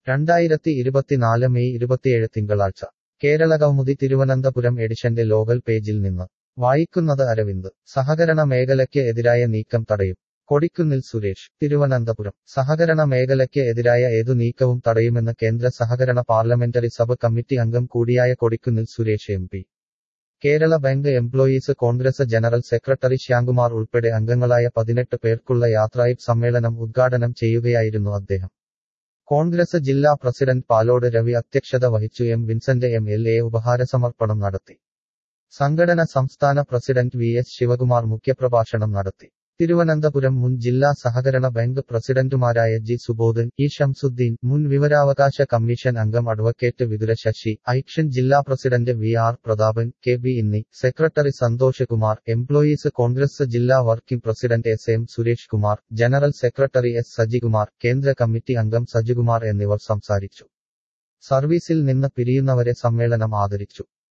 2024 May 27 തിങ്കളാഴ്ച കേരളകൗമുദി തിരുവനന്തപുരം എഡിഷന്റെ local പേജിൽ നിന്ന് വായിക്കുന്നത് അരവിന്ദ് സഹകരണ മേഖലയ്ക്ക് എതിരായ നീക്കം തടയും കൊടിക്കുന്നിൽ സുരേഷ് തിരുവനന്തപുരം സഹകരണ മേഖലയ്ക്ക് എതിരായ ഏതു നീക്കവും തടയുമെന്ന് കേന്ദ്ര സഹകരണ പാർലമെന്ററി സബ് കമ്മിറ്റി അംഗം കൂടിയായ Kodikunnil Suresh M P Kerala bank employees congress general secretary Shyamkumar ഉൾപ്പെടെ അംഗങ്ങളായ 18 പേർക്കുള്ള യാത്രായിപ്പ് സമ്മേളനം ഉദ്ഘാടനം ചെയ്യുകയായിരുന്നു അദ്ദേഹം കോൺഗ്രസ് ജില്ലാ പ്രസിഡന്റ് പാലോട് രവി അധ്യക്ഷത വഹിച്ചു. എം വിൻസെന്റ് MLA ഉപഹാരസമർപ്പണം നടത്തി. സംഘടന സംസ്ഥാന പ്രസിഡന്റ് VS ശിവകുമാർ മുഖ്യപ്രഭാഷണം നടത്തി. തിരുവനന്തപുരം മുൻ ജില്ലാ സഹകരണ ബാങ്ക് പ്രസിഡന്റുമാരായ G സുബോധൻ, E ഷംസുദ്ദീൻ, മുൻ വിവരാവകാശ കമ്മീഷൻ അംഗം അഡ്വക്കേറ്റ് വിതുര ശശി, ഐക്ഷൻ ജില്ലാ പ്രസിഡന്റ് VR പ്രതാപൻ, KB ഇന്നി, secretary Santhosh Kumar, employees congress ജില്ലാ working president SM Suresh Kumar, general secretary S Sajikumar, കേന്ദ്ര കമ്മിറ്റി അംഗം സജികുമാർ എന്നിവർ സംസാരിച്ചു. സർവീസിൽ നിന്ന് പിരിയുന്നവരെ സമ്മേളനം ആദരിച്ചു.